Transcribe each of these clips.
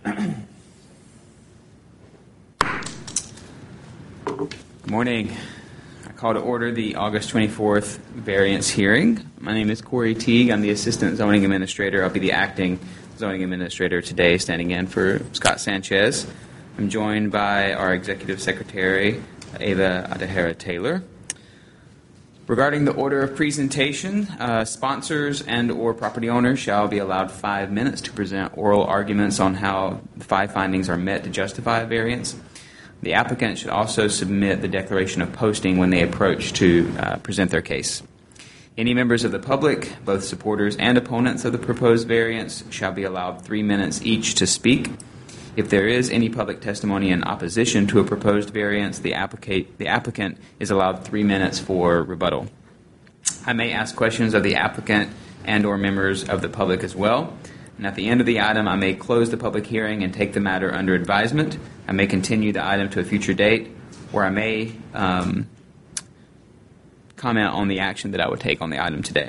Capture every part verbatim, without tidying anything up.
Good morning. I call to order the August twenty-fourth variance hearing. My name is Corey Teague. I'm the Assistant Zoning Administrator. I'll be the acting Zoning Administrator today, standing in for Scott Sanchez. I'm joined by our Executive Secretary, Ava Adahara-Taylor. Regarding the order of presentation, uh, sponsors and or property owners shall be allowed five minutes to present oral arguments on how the five findings are met to justify a variance. The applicant should also submit the declaration of posting when they approach to uh, present their case. Any members of the public, both supporters and opponents of the proposed variance, shall be allowed three minutes each to speak. If there is any public testimony in opposition to a proposed variance, the applicant, the applicant is allowed three minutes for rebuttal. I may ask questions of the applicant and or members of the public as well. And at the end of the item, I may close the public hearing and take the matter under advisement. I may continue the item to a future date, or I may um, comment on the action that I would take on the item today.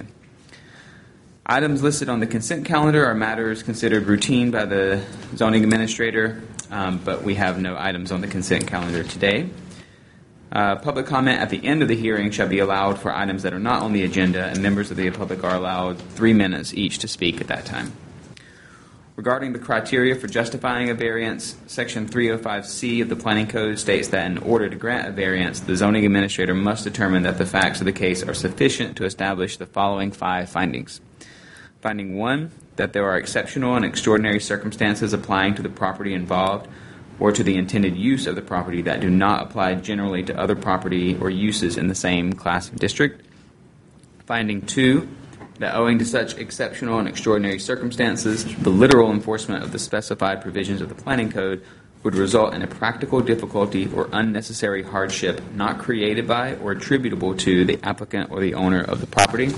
Items listed on the consent calendar are matters considered routine by the zoning administrator, um, but we have no items on the consent calendar today. Uh, public comment at the end of the hearing shall be allowed for items that are not on the agenda, and members of the public are allowed three minutes each to speak at that time. Regarding the criteria for justifying a variance, Section three oh five C of the Planning Code states that in order to grant a variance, the zoning administrator must determine that the facts of the case are sufficient to establish the following five findings. Finding one, that there are exceptional and extraordinary circumstances applying to the property involved or to the intended use of the property that do not apply generally to other property or uses in the same class of district. Finding two, that owing to such exceptional and extraordinary circumstances, the literal enforcement of the specified provisions of the Planning Code would result in a practical difficulty or unnecessary hardship not created by or attributable to the applicant or the owner of the property.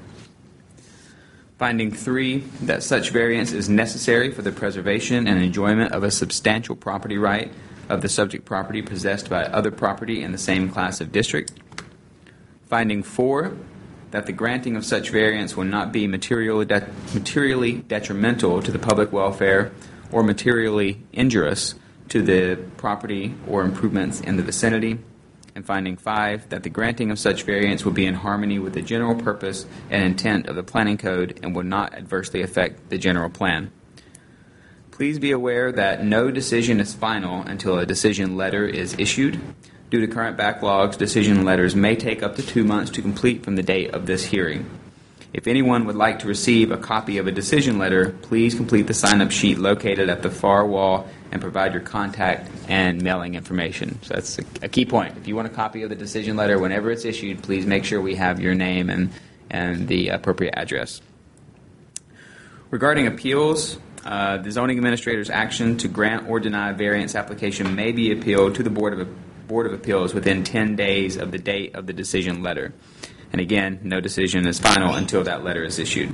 Finding three, that such variance is necessary for the preservation and enjoyment of a substantial property right of the subject property possessed by other property in the same class of district. Finding four, that the granting of such variance will not be materially, de- materially detrimental to the public welfare or materially injurious to the property or improvements in the vicinity. And finding five, that the granting of such variance will be in harmony with the general purpose and intent of the Planning Code and will not adversely affect the general plan. Please be aware that no decision is final until a decision letter is issued. Due to current backlogs, decision letters may take up to two months to complete from the date of this hearing. If anyone would like to receive a copy of a decision letter, please complete the sign-up sheet located at the far wall and provide your contact and mailing information. So that's a, a key point. If you want a copy of the decision letter, whenever it's issued, please make sure we have your name and, and the appropriate address. Regarding appeals, uh, the zoning administrator's action to grant or deny a variance application may be appealed to the Board of Board of Appeals within ten days of the date of the decision letter. And again, no decision is final until that letter is issued.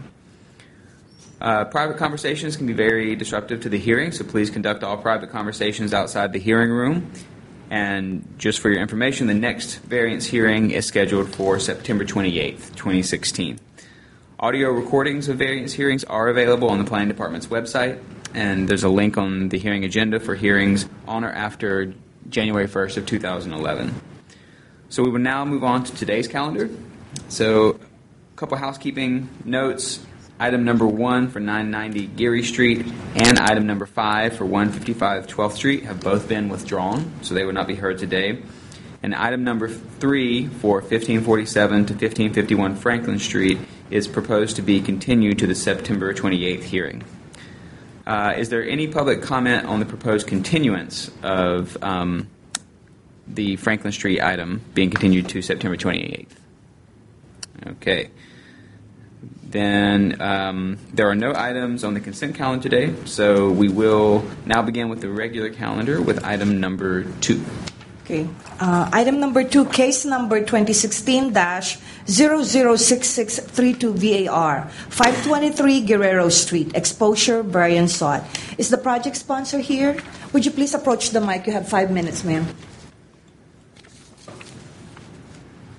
Uh, private conversations can be very disruptive to the hearing, so please conduct all private conversations outside the hearing room. And just for your information, the next variance hearing is scheduled for September twenty-eighth, twenty sixteen. Audio recordings of variance hearings are available on the Planning Department's website, and there's a link on the hearing agenda for hearings on or after January first of two thousand eleven. So we will now move on to today's calendar. So a couple housekeeping notes. Item number one for nine ninety Geary Street and item number five for one fifty-five twelfth Street have both been withdrawn, so they will not be heard today. And item number three for fifteen forty-seven to fifteen fifty-one Franklin Street is proposed to be continued to the September twenty-eighth hearing. Uh, is there any public comment on the proposed continuance of um, the Franklin Street item being continued to September twenty-eighth? Okay. Then um, there are no items on the consent calendar today, so we will now begin with the regular calendar with item number two. Okay. Uh, item number two, case number twenty sixteen dash zero zero six six three two V A R, five twenty-three Guerrero Street, exposure variance sought. Is the project sponsor here? Would you please approach the mic? You have five minutes, ma'am.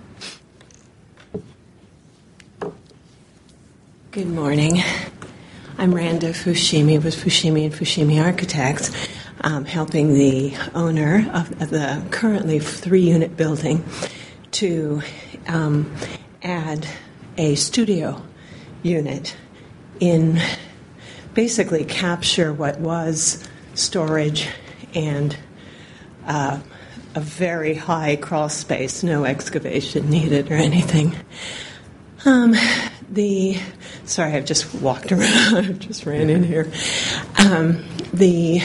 Good morning. I'm Randa Fushimi with Fushimi and Fushimi Architects, um, helping the owner of, of the currently three-unit building to um, add a studio unit in, basically capture what was storage and uh, a very high crawl space, no excavation needed or anything. Um, the sorry, I've just walked around. I just ran in here. Um, the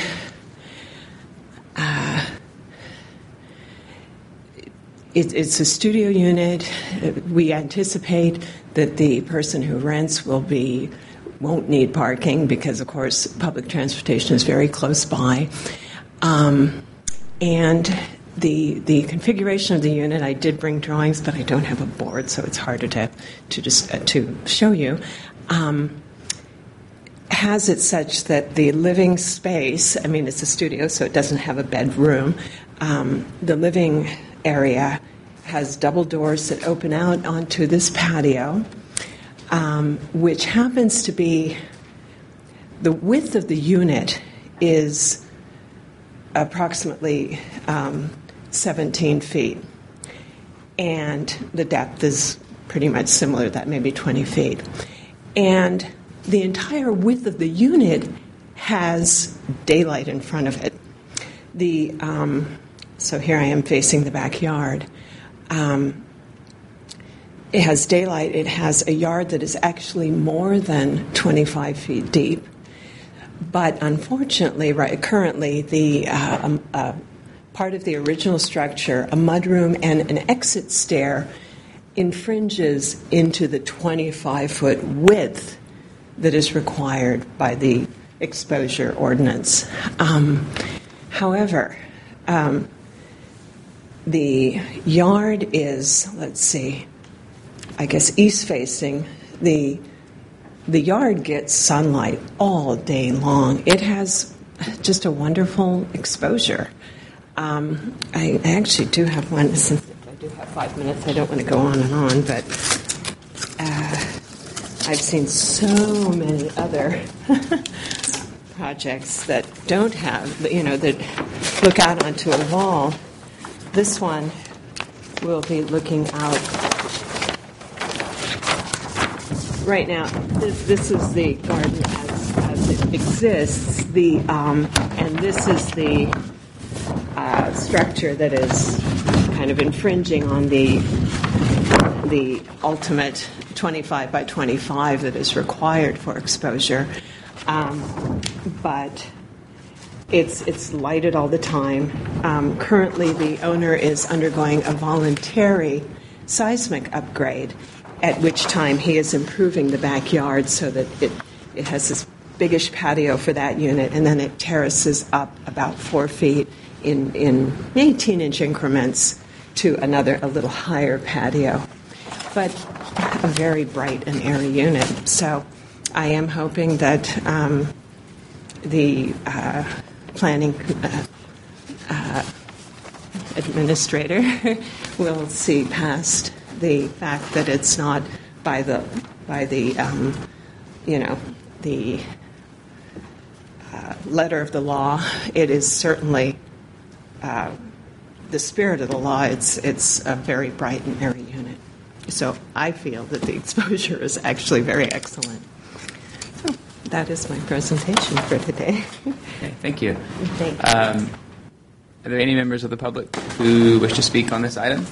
uh, it, it's a studio unit. We anticipate that the person who rents will be won't need parking because, of course, public transportation is very close by, um, and The the configuration of the unit, I did bring drawings, but I don't have a board, so it's harder to to just uh, to show you. Um, has it such that the living space, I mean, it's a studio, so it doesn't have a bedroom. Um, the living area has double doors that open out onto this patio, um, which happens to be the width of the unit is approximately um, seventeen feet, and the depth is pretty much similar to that, maybe twenty feet. And the entire width of the unit has daylight in front of it. The um, so here I am facing the backyard. Um, it has daylight. It has a yard that is actually more than twenty-five feet deep. But unfortunately, right, currently, the uh, um, uh, part of the original structure, a mudroom and an exit stair, infringes into the twenty-five foot width that is required by the exposure ordinance. Um, however, um, the yard is, let's see, I guess east facing. The The yard gets sunlight all day long. It has just a wonderful exposure. Um, I, I actually do have one, since I do have five minutes, I don't want to go on and on, but uh, I've seen so many other projects that don't have, you know, that look out onto a wall. This one will be looking out. Right now, this, this is the garden as, as it exists, the um, and this is the uh, structure that is kind of infringing on the the ultimate twenty-five by twenty-five that is required for exposure. Um, but it's it's lighted all the time. Um, currently, the owner is undergoing a voluntary seismic upgrade, at which time he is improving the backyard so that it, it has this biggish patio for that unit, and then it terraces up about four feet in, in eighteen-inch increments to another, a little higher patio. But a very bright and airy unit. So I am hoping that um, the uh, planning uh, uh, administrator will see past the fact that it's not by the by the um, you know the uh, letter of the law. It is certainly uh, the spirit of the law. It's it's a very bright and airy unit. So I feel that the exposure is actually very excellent. So that is my presentation for today. Okay, thank you. Thank you. Um, are there any members of the public who wish to speak on this item?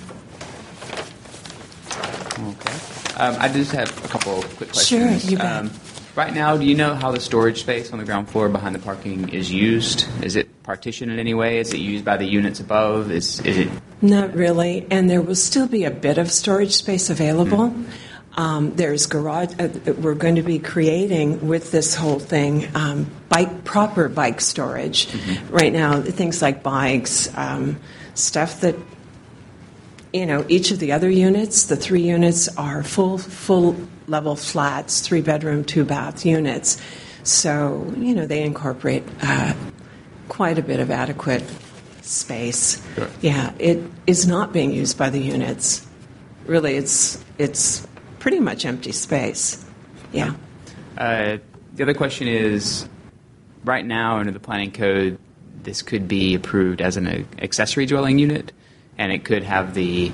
Okay. Um, I just have a couple of quick questions. Sure, you bet. Um, right now, do you know how the storage space on the ground floor behind the parking is used? Is it partitioned in any way? Is it used by the units above? Is is it? Not really, and there will still be a bit of storage space available. Mm-hmm. Um, there's garage. Uh, we're going to be creating with this whole thing um, bike proper bike storage. Mm-hmm. Right now, things like bikes, um, stuff that. You know, each of the other units, the three units, are full full level flats, three bedroom, two bath units. So, you know, they incorporate uh, quite a bit of adequate space. Sure. Yeah, it is not being used by the units. Really, it's it's pretty much empty space. Yeah. Uh, the other question is, right now under the planning code, this could be approved as an accessory dwelling unit, and it could have the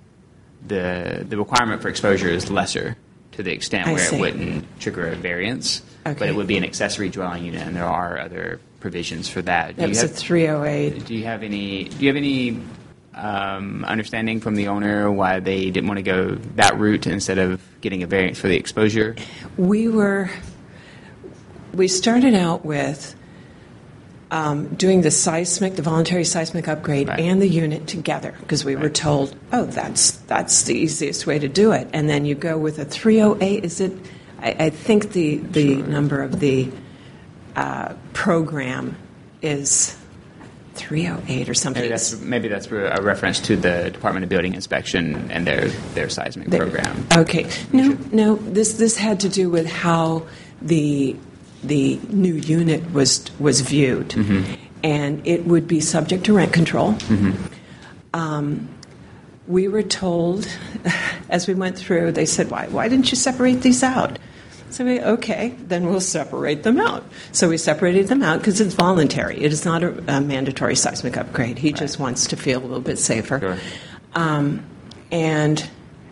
the the requirement for exposure is lesser to the extent I where see. it wouldn't trigger a variance, but Okay. it would be an accessory dwelling unit, and there are other provisions for that. Do That you was a have- three oh eight. Do you have any? Do you have any um, understanding from the owner why they didn't want to go that route instead of getting a variance for the exposure? We were, we started out with um, doing the seismic, the voluntary seismic upgrade Right. and the unit together, because we were Right. told, oh, that's that's the easiest way to do it. And then you go with a three oh eight. Is it? I, I think the the Sure. number of the uh, program is three oh eight or something. Maybe that's maybe that's a reference to the Department of Building Inspection and their their seismic The- program. Okay. No, no. This this had to do with how the the new unit was was viewed, Mm-hmm. and it would be subject to rent control. Um, we were told, as we went through, they said, "Why why didn't you separate these out?" So we, okay, then we'll separate them out. So we separated them out because it's voluntary. It is not a, a mandatory seismic upgrade. He just wants to feel a little bit safer. Sure. Um, and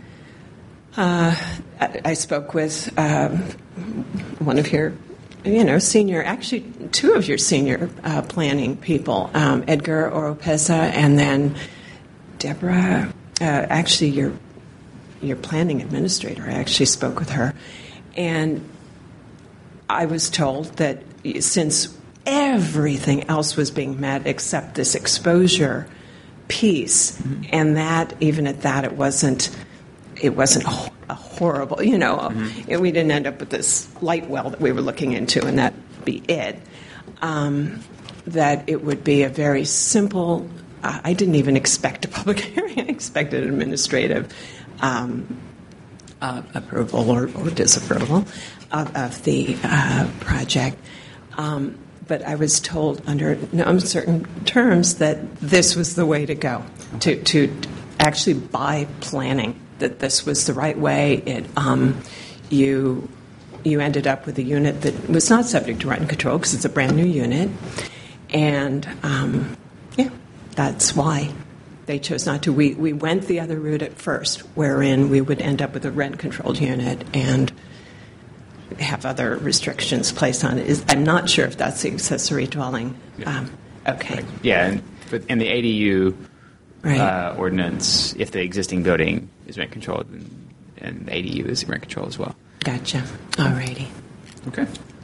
uh, I, I spoke with um, one of your, you know, senior, actually two of your senior uh, planning people, um, Edgar Oropesa and then Deborah, uh, actually your your planning administrator. I actually spoke with her. And I was told that since everything else was being met except this exposure piece, Mm-hmm. and that even at that it wasn't it wasn't a, a horrible, you know, Mm-hmm. and we didn't end up with this light well that we were looking into, and that be it. Um, that it would be a very simple. Uh, I didn't even expect a public hearing. I expected an administrative. Um, Uh, approval or, or disapproval of, of the uh, project. Um, but I was told under no uncertain terms that this was the way to go, to, to actually by planning, that this was the right way. It, um, you, you ended up with a unit that was not subject to rent control because it's a brand new unit. And, um, yeah, that's why. They chose not to. We, we went the other route at first, wherein we would end up with a rent-controlled unit and have other restrictions placed on it. Is, I'm not sure if that's the accessory dwelling. Um, okay. Yeah, and but in the A D U Right. uh, ordinance, if the existing building is rent controlled, and, and the A D U is rent controlled as well. Gotcha. All righty. Okay.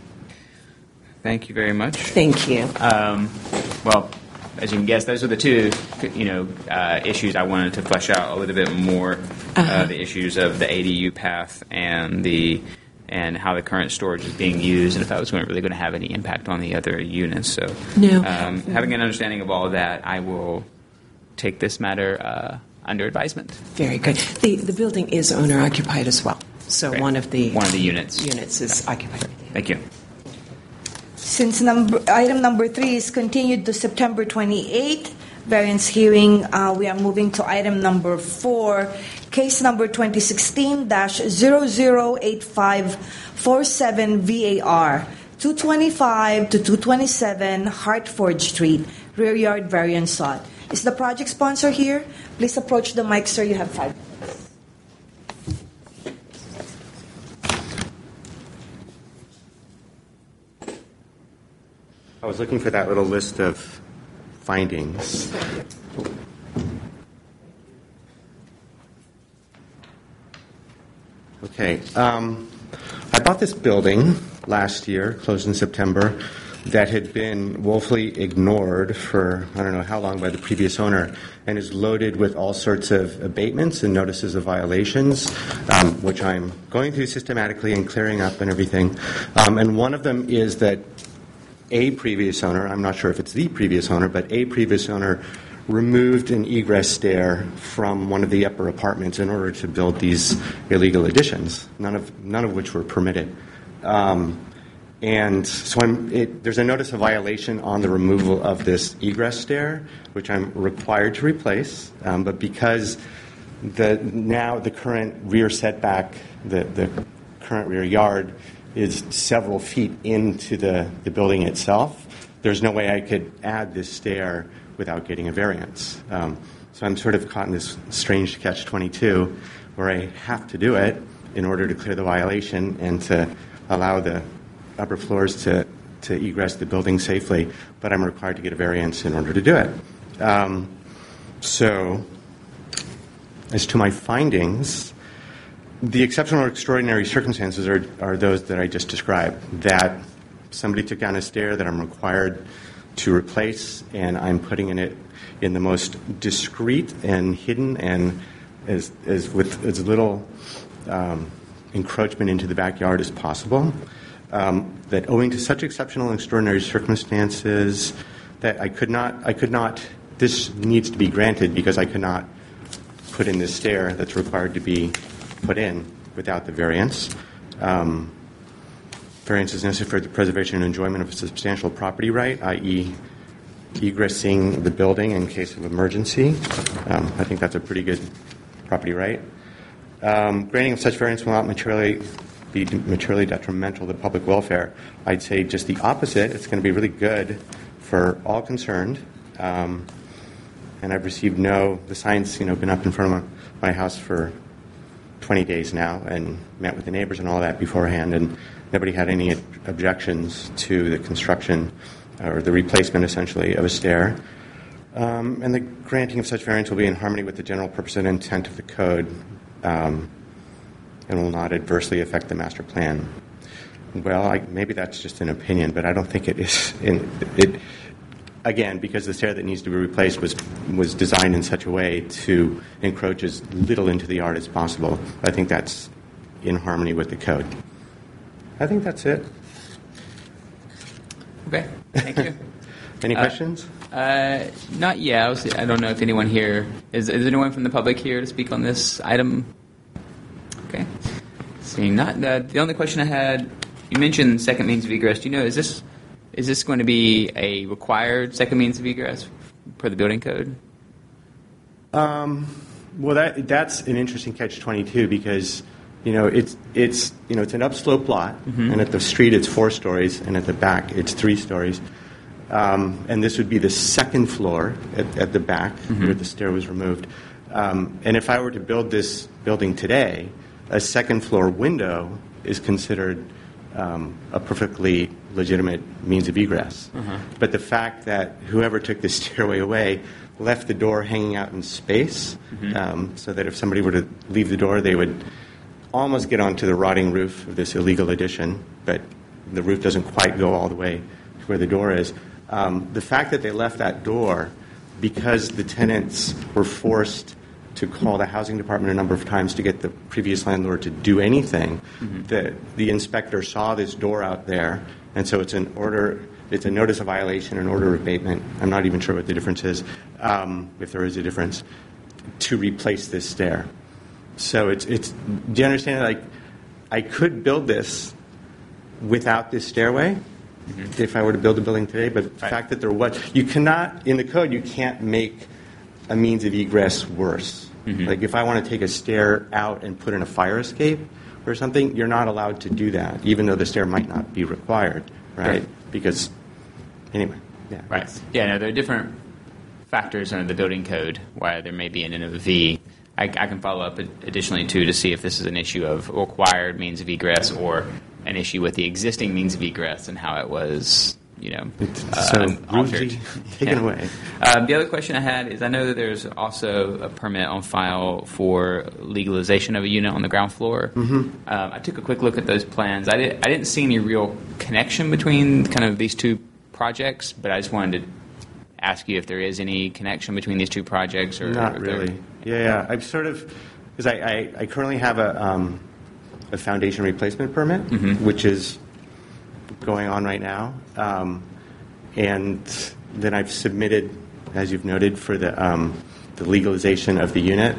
Thank you very much. Thank you. Um, well, as you can guess, those are the two, you know, uh, issues I wanted to flesh out a little bit more. uh Uh-huh. the issues of the A D U path and the and how the current storage is being used, and if that was going, really going to have any impact on the other units. So, No. um, having an understanding of all of that, I will take this matter uh, under advisement. Very good. The the building is owner occupied as well. So Great. one of the One of the units. units is occupied. Thank you. Since number, item number three is continued to September twenty-eighth, variance hearing, uh, we are moving to item number four, case number twenty sixteen dash zero zero eight five four seven V A R, two twenty-five to two twenty-seven Hartford Street, rear yard variance sought. Is the project sponsor here? Please approach the mic, sir. You have five minutes. I was looking for that little list of findings. Okay. Um, I bought this building last year, closed in September, that had been woefully ignored for I don't know how long by the previous owner, and is loaded with all sorts of abatements and notices of violations, um, which I'm going through systematically and clearing up and everything. Um, and one of them is that a previous owner, I'm not sure if it's the previous owner, but a previous owner removed an egress stair from one of the upper apartments in order to build these illegal additions, none of none of which were permitted. Um, and so I'm, it, there's a notice of violation on the removal of this egress stair, which I'm required to replace. Um, but because the now the current rear setback, the, the current rear yard, is several feet into the, the building itself, there's no way I could add this stair without getting a variance. Um, so I'm sort of caught in this strange catch twenty-two where I have to do it in order to clear the violation and to allow the upper floors to, to egress the building safely, but I'm required to get a variance in order to do it. Um, so as to my findings, the exceptional or extraordinary circumstances are, are those that I just described, that somebody took down a stair that I'm required to replace, and I'm putting in it in the most discreet and hidden and as, as with as little um, encroachment into the backyard as possible. Um, that owing to such exceptional and extraordinary circumstances, that I could not, I could not. This needs to be granted because I could not put in this stair that's required to be put in without the variance. Um, variance is necessary for the preservation and enjoyment of a substantial property right, that is, egressing the building in case of emergency. Um, I think that's a pretty good property right. Um, granting of such variance will not materially be materially detrimental to public welfare. I'd say just the opposite. It's going to be really good for all concerned. Um, and I've received no, the sign's, you know, been up in front of my, my house for twenty days now and met with the neighbors and all that beforehand, and nobody had any objections to the construction or the replacement, essentially, of a stair. Um, and the granting of such variance will be in harmony with the general purpose and intent of the code, um, and will not adversely affect the master plan. Well, I, maybe that's just an opinion, but I don't think it is. In, it, again, because the stair that needs to be replaced was was designed in such a way to encroach as little into the yard as possible. I think that's in harmony with the code. I think that's it. Okay, thank you. Any uh, questions? Uh, not yet. I, was, I don't know if anyone here is. Is anyone from the public here to speak on this item? Okay. Seeing not, uh, the only question I had, you mentioned second means of egress. Do you know, is this is this going to be a required second means of egress per the building code? Um, well, that that's an interesting catch twenty-two because, you know, it's it's you know it's an upslope lot, mm-hmm. and at the street it's four stories, and at the back it's three stories. Um, and this would be the second floor at, at the back, mm-hmm. where the stair was removed. Um, and if I were to build this building today, a second floor window is considered um, a perfectly legitimate means of egress. Uh-huh. But the fact that whoever took the stairway away left the door hanging out in space, mm-hmm. um, so that if somebody were to leave the door, they would almost get onto the rotting roof of this illegal addition, but the roof doesn't quite go all the way to where the door is. Um, the fact that they left that door because the tenants were forced to call the housing department a number of times to get the previous landlord to do anything, mm-hmm. the, the inspector saw this door out there, and so it's an order, it's a notice of violation, an order of abatement. I'm not even sure what the difference is, um, if there is a difference, to replace this stair. So it's, it's, do you understand? Like, I could build this without this stairway, mm-hmm. if I were to build a building today, but right. the fact that there was, you cannot, in the code, you can't make a means of egress worse. Mm-hmm. Like if I want to take a stair out and put in a fire escape or something, you're not allowed to do that, even though the stair might not be required, right? right. Because, anyway, yeah. Right. Yeah, no, there are different factors under the building code why there may be an N O V. I, I can follow up additionally, too, to see if this is an issue of required means of egress or an issue with the existing means of egress and how it was, you know, uh, so altered. Taken yeah. away. Um, the other question I had is I know that there's also a permit on file for legalization of a unit on the ground floor. Mm-hmm. Um, I took a quick look at those plans. I, did, I didn't see any real connection between kind of these two projects, but I just wanted to ask you if there is any connection between these two projects. Or Not or really. Yeah, yeah. I've sort of, because I, I, I currently have a, um, a foundation replacement permit, mm-hmm. which is going on right now. Um, and then I've submitted, as you've noted, for the, um, the legalization of the unit,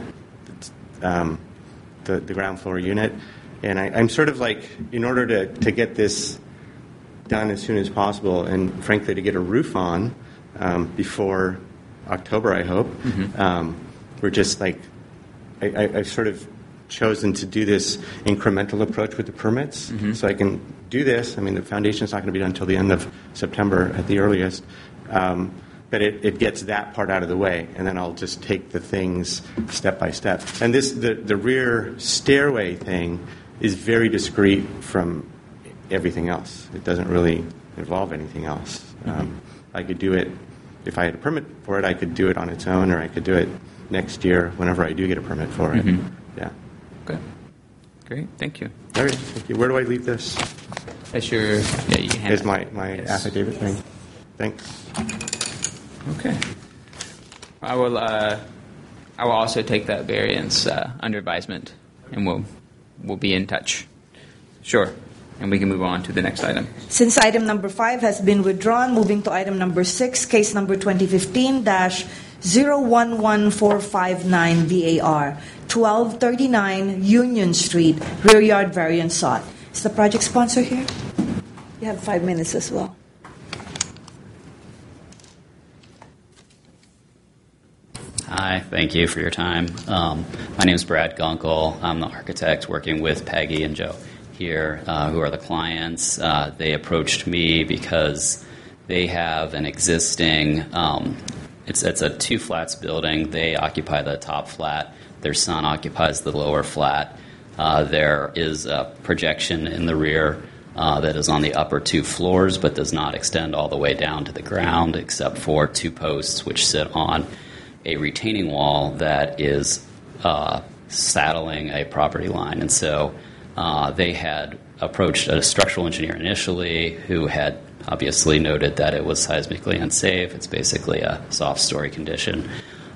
um, the, the ground floor unit. And I, I'm sort of like, in order to, to get this done as soon as possible and, frankly, to get a roof on um, before October, I hope, mm-hmm. um, we're just like, I, I, I've sort of chosen to do this incremental approach with the permits, mm-hmm. so I can do this. I mean, the foundation's not going to be done until the end of September at the earliest. Um, but it, it gets that part out of the way, and then I'll just take the things step by step. And this, the, the rear stairway thing is very discrete from everything else. It doesn't really involve anything else. Um, I could do it, if I had a permit for it, I could do it on its own, or I could do it next year whenever I do get a permit for it. Mhm. Yeah. Okay. Great. Thank you. All right. Thank you. Where do I leave this? That's your. Yeah, you can have Here's it. my, my Yes. affidavit thing. Thanks. Okay. I will. Uh, I will also take that variance uh, under advisement, and we'll we'll be in touch. Sure. And we can move on to the next item. Since item number five has been withdrawn, moving to item number six, case number twenty fifteen dash zero one one four five nine V A R, twelve thirty-nine Union Street, rear yard variance sought. Is the project sponsor here? You have five minutes as well. Hi, thank you for your time. Um, my name is Brad Gunkel. I'm the architect working with Peggy and Joe here, uh, who are the clients. Uh, they approached me because they have an existing, um, it's, it's a two flats building. They occupy the top flat. Their son occupies the lower flat. Uh, there is a projection in the rear uh, that is on the upper two floors but does not extend all the way down to the ground except for two posts which sit on a retaining wall that is uh, saddling a property line. And so uh, they had approached a structural engineer initially who had obviously noted that it was seismically unsafe. It's basically a soft story condition.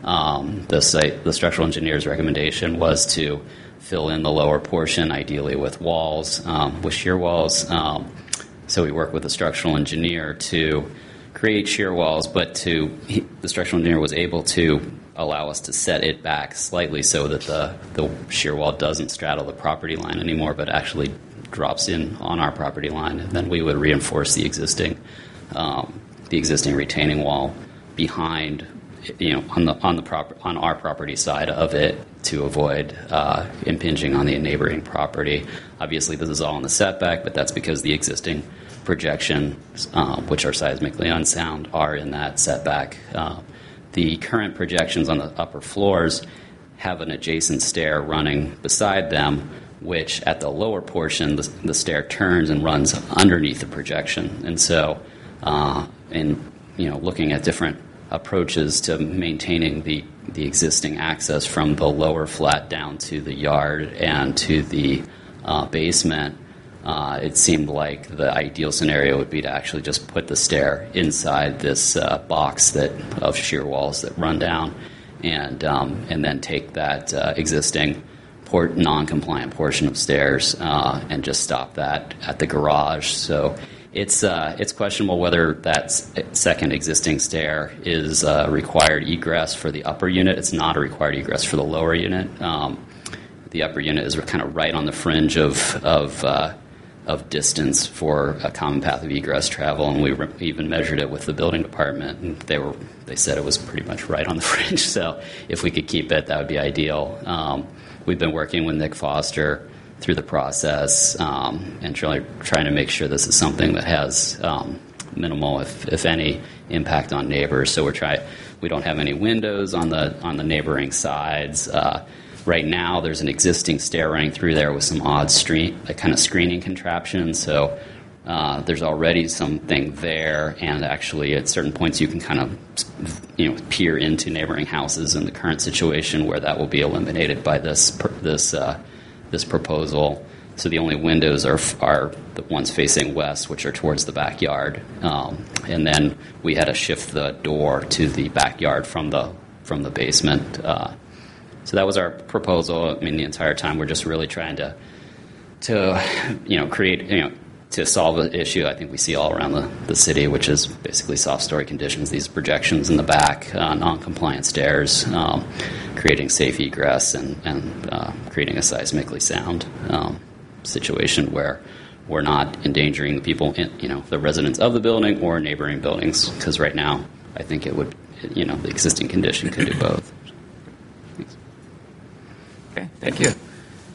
Um, the, site, the structural engineer's recommendation was to fill in the lower portion, ideally with walls, um, with shear walls. Um, so we worked with the structural engineer to create shear walls, but to he, the structural engineer was able to allow us to set it back slightly so that the, the shear wall doesn't straddle the property line anymore, but actually drops in on our property line. And then we would reinforce the existing um, the existing retaining wall behind, you know, on the on the proper on our property side of it to avoid uh, impinging on the neighboring property. Obviously, this is all in the setback, but that's because the existing projections, uh, which are seismically unsound, are in that setback. Uh, the current projections on the upper floors have an adjacent stair running beside them, which at the lower portion, the, the stair turns and runs underneath the projection. And so, uh, in you know, looking at different approaches to maintaining the, the existing access from the lower flat down to the yard and to the uh, basement, Uh, it seemed like the ideal scenario would be to actually just put the stair inside this uh, box that of shear walls that run down, and um, and then take that uh, existing port non-compliant portion of stairs uh, and just stop that at the garage. So it's uh, it's questionable whether that second existing stair is uh, required egress for the upper unit. It's not a required egress for the lower unit. Um, the upper unit is kind of right on the fringe of of uh, of distance for a common path of egress travel, and we re- even measured it with the building department, and they were they said it was pretty much right on the fringe. So if we could keep it, that would be ideal. Um, we've been working with Nick Foster through the process um, and trying trying to make sure this is something that has um, minimal, if if any, impact on neighbors. So we're trying. We don't have any windows on the on the neighboring sides. Uh, Right now, there's an existing stair running through there with some odd street, a kind of screening contraption. So uh, there's already something there, and actually, at certain points, you can kind of, you know, peer into neighboring houses. In the current situation, where that will be eliminated by this this uh, this proposal. So the only windows are are the ones facing west, which are towards the backyard, um, and then we had to shift the door to the backyard from the from the basement. Uh, So that was our proposal. I mean, the entire time we're just really trying to, to, you know, create, you know, to solve the issue I think we see all around the, the city, which is basically soft story conditions, these projections in the back, uh, non-compliant stairs, um, creating safe egress and, and uh, creating a seismically sound um, situation where we're not endangering the people, in, you know, the residents of the building or neighboring buildings, because right now I think it would, you know, the existing condition could do both. Okay, thank you.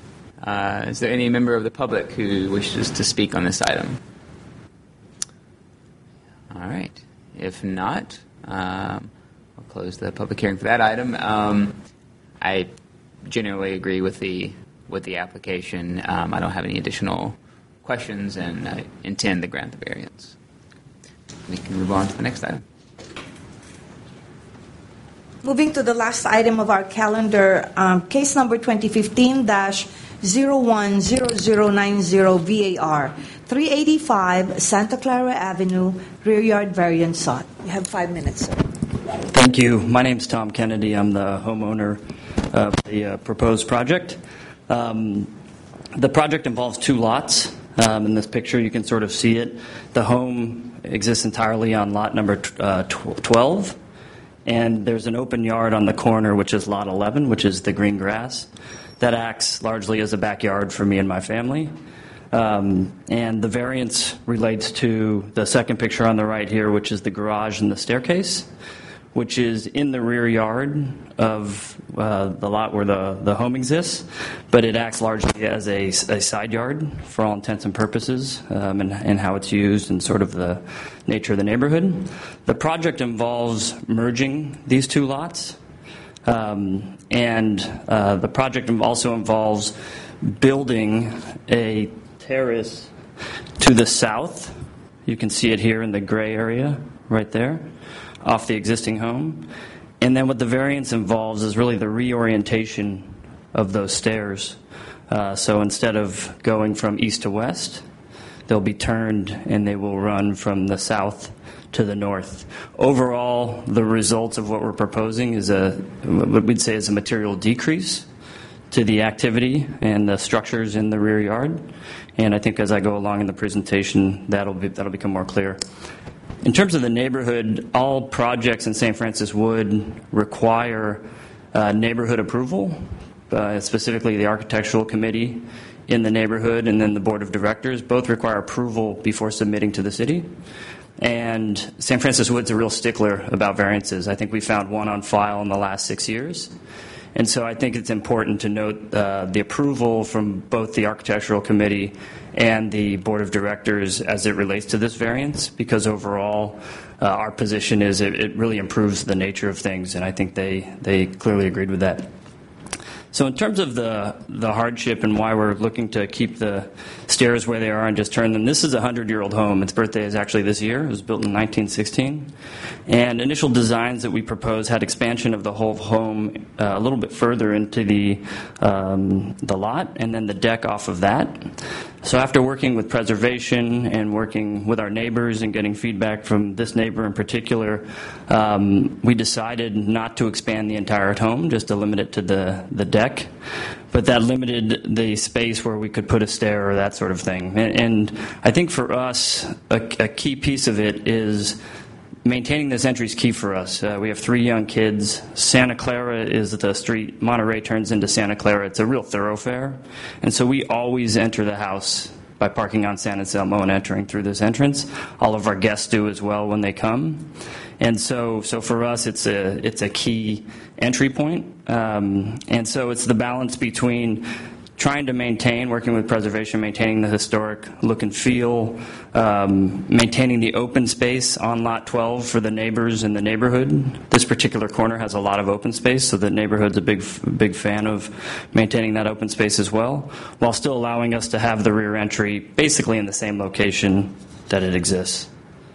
Uh, is there any member of the public who wishes to speak on this item? All right. If not, um, I'll close the public hearing for that item. Um, I generally agree with the with the application. Um, I don't have any additional questions, and I intend to grant the variance. We can move on to the next item. Moving to the last item of our calendar, um, case number twenty fifteen dash zero one zero zero nine zero V A R, three eighty-five Santa Clara Avenue, rear yard variance sought. You have five minutes, sir. Thank you. My name's Tom Kennedy. I'm the homeowner of the uh, proposed project. Um, the project involves two lots. Um, in this picture, you can sort of see it. The home exists entirely on lot number uh, twelve, and there's an open yard on the corner, which is lot eleven, which is the green grass. That acts largely as a backyard for me and my family. Um, and the variance relates to the second picture on the right here, which is the garage and the staircase, which is in the rear yard of uh, the lot where the, the home exists, but it acts largely as a, a side yard for all intents and purposes, um, and, and how it's used and sort of the nature of the neighborhood. The project involves merging these two lots, um, and uh, the project also involves building a terrace to the south. You can see it here in the gray area right there, off the existing home. And then what the variance involves is really the reorientation of those stairs. Uh, so instead of going from east to west, they'll be turned and they will run from the south to the north. Overall, the results of what we're proposing is a, what we'd say is a material decrease to the activity and the structures in the rear yard. And I think as I go along in the presentation, that'll be, that'll become more clear. In terms of the neighborhood, all projects in Saint Francis Wood require uh, neighborhood approval, uh, specifically the architectural committee in the neighborhood and then the board of directors. Both require approval before submitting to the city. And Saint Francis Wood's a real stickler about variances. I think we found one on file in the last six years. And so I think it's important to note uh, the approval from both the architectural committee and the board of directors as it relates to this variance, because overall uh, our position is it, it really improves the nature of things, and I think they, they clearly agreed with that. So in terms of the, the hardship and why we're looking to keep the stairs where they are and just turn them, this is a hundred-year-old home. Its birthday is actually this year. It was built in nineteen sixteen. And initial designs that we proposed had expansion of the whole home uh, a little bit further into the, um, the lot, and then the deck off of that. So after working with preservation and working with our neighbors and getting feedback from this neighbor in particular, um, we decided not to expand the entire home, just to limit it to the, the deck. But that limited the space where we could put a stair or that sort of thing. And, and I think for us, a, a key piece of it is maintaining this entry is key for us. Uh, we have three young kids. Santa Clara is the street. Monterey turns into Santa Clara. It's a real thoroughfare. And so we always enter the house by parking on San Anselmo and entering through this entrance. All of our guests do as well when they come. And so, so for us, it's a it's a key entry point. Um, and so it's the balance between trying to maintain, working with preservation, maintaining the historic look and feel, um, maintaining the open space on Lot twelve for the neighbors in the neighborhood. This particular corner has a lot of open space, so the neighborhood's a big, big fan of maintaining that open space as well, while still allowing us to have the rear entry basically in the same location that it exists.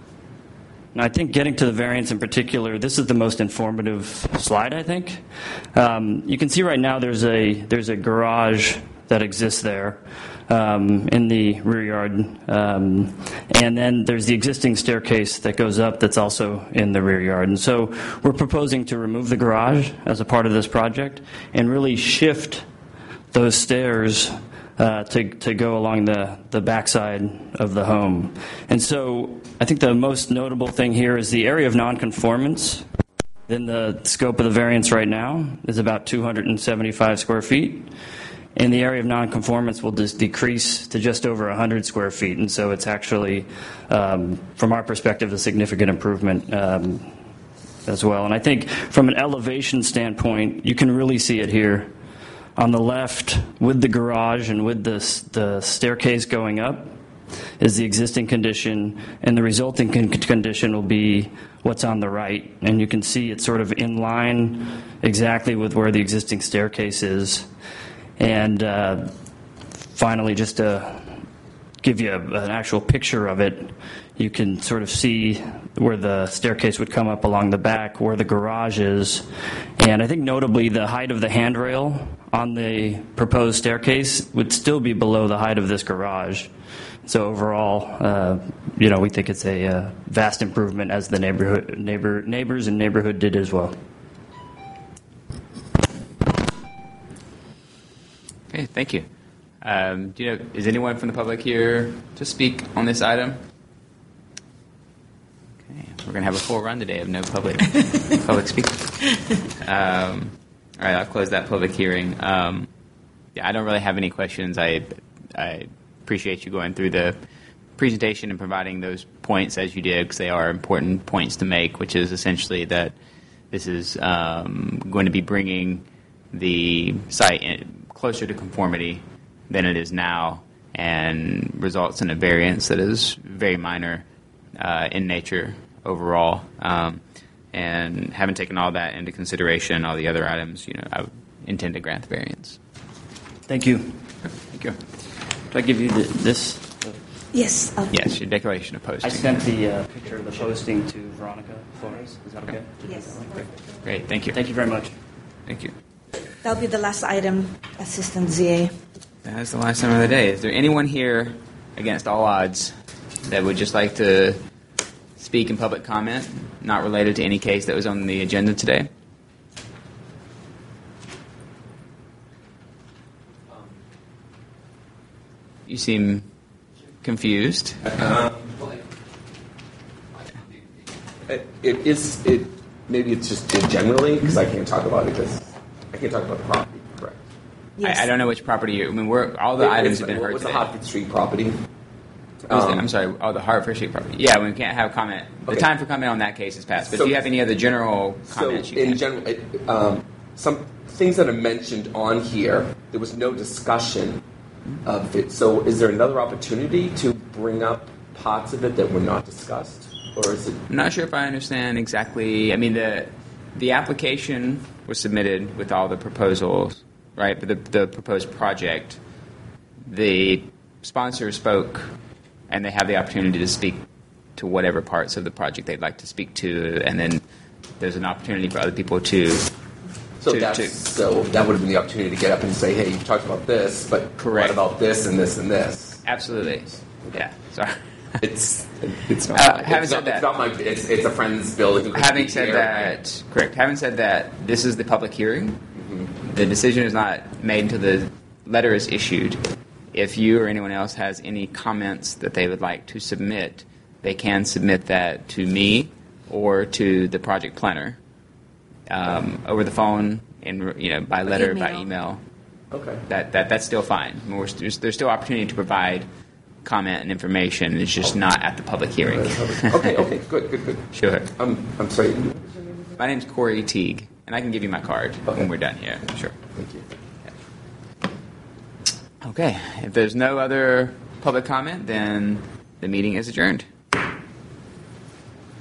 Now, I think getting to the variance in particular, this is the most informative slide, I think. Um, you can see right now there's a there's a garage that exists there um, in the rear yard. Um, and then there's the existing staircase that goes up that's also in the rear yard. And so we're proposing to remove the garage as a part of this project and really shift those stairs Uh, to, to go along the, the backside of the home. And so I think the most notable thing here is the area of nonconformance in the scope of the variance right now is about two hundred seventy-five square feet. And the area of nonconformance will just decrease to just over one hundred square feet. And so it's actually, um, from our perspective, a significant improvement um, as well. And I think from an elevation standpoint, you can really see it here On the left, with the garage and with the, s- the staircase going up, is the existing condition, and the resulting con- condition will be what's on the right. And you can see it's sort of in line exactly with where the existing staircase is. And uh, finally, just to give you a, an actual picture of it, you can sort of see where the staircase would come up along the back, where the garage is. And I think notably the height of the handrail on the proposed staircase would still be below the height of this garage. So overall, uh, you know, we think it's a uh, vast improvement, as the neighborhood, neighbor, neighbors and neighborhood did as well. Okay, thank you. Um, do you know, is anyone from the public here to speak on this item? Okay, we're going to have a full run today of no public public speakers. Um, all right, I'll close that public hearing. Um, yeah, I don't really have any questions. I I appreciate you going through the presentation and providing those points as you did, because they are important points to make, which is essentially that this is um, going to be bringing the site in, closer to conformity than it is now, and results in a variance that is very minor uh, in nature overall. Um, and having taken all that into consideration, all the other items, you know, I would intend to grant the variance. Thank you. Thank you. Did I give you the, this? Yes. I'll- Yes, your declaration of posting. I sent the uh, picture of the posting to Veronica Flores. Is that okay? Yes. Great, thank you. Thank you very much. Thank you. That'll be the last item, Assistant Z A. That's the last time of the day. Is there anyone here, against all odds, that would just like to speak in public comment, not related to any case that was on the agenda today? You seem confused. It, it is. It maybe it's just generally because I can't talk about it because I can't talk about the property. Correct. Yes. I, I don't know which property you. I mean, we're all the It- items it's- have been what heard was today. the Hartford Street property? What was the- Um, I'm sorry. Oh, the Hartford Street property. Yeah, we can't have comment. The Okay. time for comment on that case is passed. But So- if you have any other general comments, so you in can. general, it, um, some things that are mentioned on here, there was no discussion of it. So is there another opportunity to bring up parts of it that were not discussed, or is it? I'm not sure if I understand exactly. I mean, the the application was submitted with all the proposals, right? But the, the proposed project, the sponsor spoke, and they have the opportunity to speak to whatever parts of the project they'd like to speak to, and then there's an opportunity for other people to. So to- that's to- so that would have been the opportunity to get up and say, "Hey, you talked about this, but Correct. what about this and this and this?" Absolutely. Yeah. Sorry. It's it's not. Uh, my, having it's, said not that- it's not my. It's it's a friend's building. Having said that, correct. Having said that, this is the public hearing. The decision is not made until the letter is issued. If you or anyone else has any comments that they would like to submit, they can submit that to me or to the project planner um, over the phone, and you know, by letter, by email. email. Okay. That that that's still fine. We're, there's, there's still opportunity to provide comment and information. It's just not at the public hearing. okay. Okay. Good. Good. Good. Sure. I'm I'm sorry. My name's Corey Teague, and I can give you my card Okay. when we're done here. Sure. Thank you. Okay. If there's no other public comment, then the meeting is adjourned.